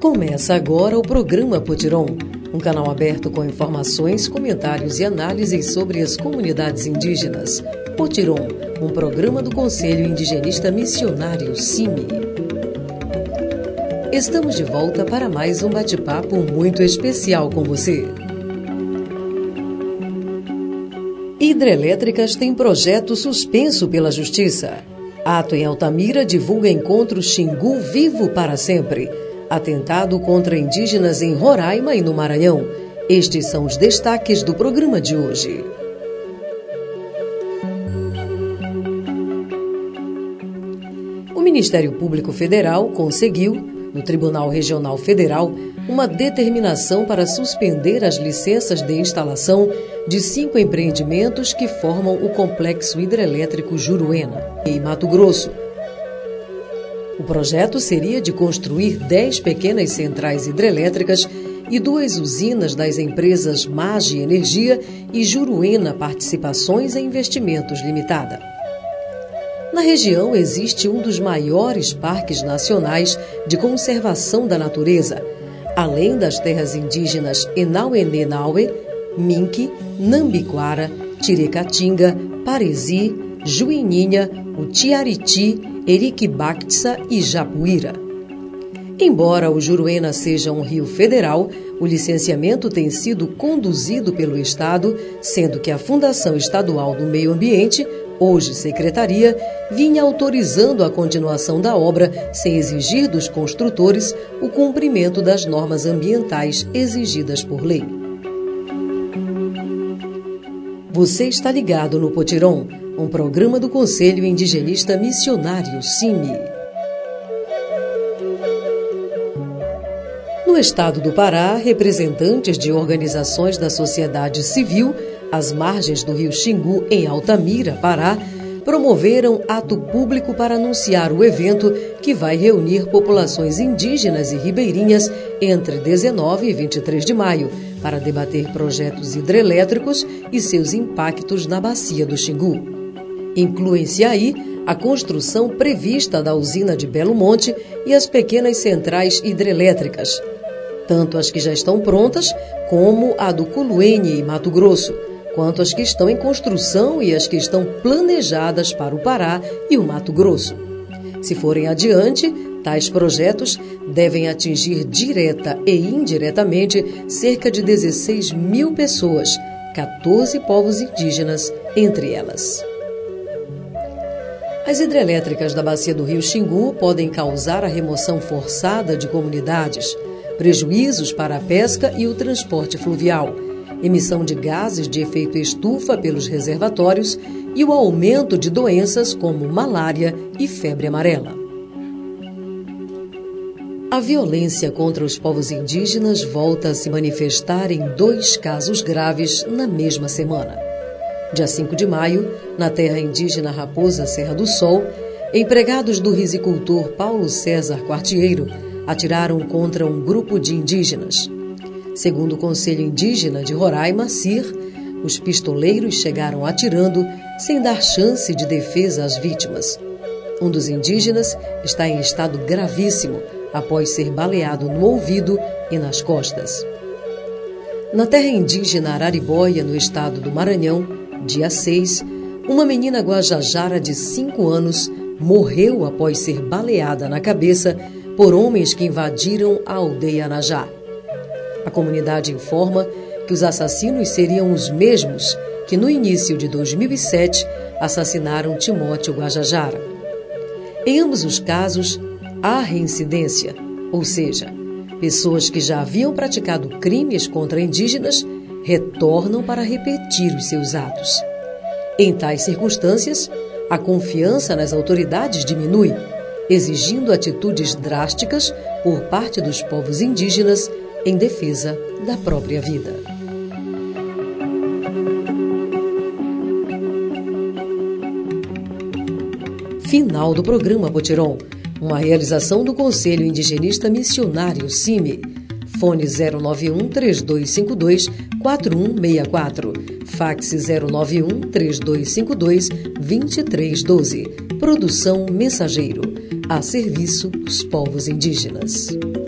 Começa agora o programa Potiron, um canal aberto com informações, comentários e análises sobre as comunidades indígenas. Potiron, um programa do Conselho Indigenista Missionário CIMI. Estamos de volta para mais um bate-papo muito especial com você. Hidrelétricas têm projeto suspenso pela Justiça. Ato em Altamira divulga encontro Xingu Vivo para Sempre. Atentado contra indígenas em Roraima e no Maranhão. Estes são os destaques do programa de hoje. O Ministério Público Federal conseguiu, no Tribunal Regional Federal, uma determinação para suspender as licenças de instalação de 5 empreendimentos que formam o Complexo Hidrelétrico Juruena, em Mato Grosso. O projeto seria de construir 10 pequenas centrais hidrelétricas e 2 usinas das empresas Mage Energia e Juruena Participações e Investimentos Limitada. Na região existe um dos maiores parques nacionais de conservação da natureza, além das terras indígenas Enauenê-Naue, Minque, Nambiquara, Tirecatinga, Paresi, Juininha, o Tiariti, Eriquibactsa e Japuíra. Embora o Juruena seja um rio federal, o licenciamento tem sido conduzido pelo Estado, sendo que a Fundação Estadual do Meio Ambiente, hoje Secretaria, vinha autorizando a continuação da obra sem exigir dos construtores o cumprimento das normas ambientais exigidas por lei. Você está ligado no Potiron, um programa do Conselho Indigenista Missionário CIMI. No estado do Pará, representantes de organizações da sociedade civil, às margens do rio Xingu, em Altamira, Pará, promoveram ato público para anunciar o evento que vai reunir populações indígenas e ribeirinhas entre 19 e 23 de maio, para debater projetos hidrelétricos e seus impactos na bacia do Xingu. Incluem-se aí a construção prevista da usina de Belo Monte e as pequenas centrais hidrelétricas, tanto as que já estão prontas, como a do Culuene, em Mato Grosso, quanto as que estão em construção e as que estão planejadas para o Pará e o Mato Grosso. Se forem adiante, tais projetos devem atingir direta e indiretamente cerca de 16 mil pessoas, 14 povos indígenas entre elas. As hidrelétricas da bacia do rio Xingu podem causar a remoção forçada de comunidades, prejuízos para a pesca e o transporte fluvial, emissão de gases de efeito estufa pelos reservatórios e o aumento de doenças como malária e febre amarela. A violência contra os povos indígenas volta a se manifestar em 2 casos graves na mesma semana. Dia 5 de maio, na terra indígena Raposa Serra do Sol, empregados do risicultor Paulo César Quartieiro atiraram contra um grupo de indígenas. Segundo o Conselho Indígena de Roraima, CIR, os pistoleiros chegaram atirando sem dar chance de defesa às vítimas. Um dos indígenas está em estado gravíssimo após ser baleado no ouvido e nas costas. Na terra indígena Araribóia, no estado do Maranhão, dia 6, uma menina guajajara de 5 anos morreu após ser baleada na cabeça por homens que invadiram a aldeia Anajá. A comunidade informa que os assassinos seriam os mesmos que no início de 2007 assassinaram Timóteo Guajajara. Em ambos os casos, há reincidência, ou seja, pessoas que já haviam praticado crimes contra indígenas retornam para repetir os seus atos. Em tais circunstâncias, a confiança nas autoridades diminui, exigindo atitudes drásticas por parte dos povos indígenas em defesa da própria vida. Final do programa Potiron, uma realização do Conselho Indigenista Missionário CIMI. Fone 091-3252-4164. Fax 091-3252-2312. Produção Mensageiro. A serviço dos povos indígenas.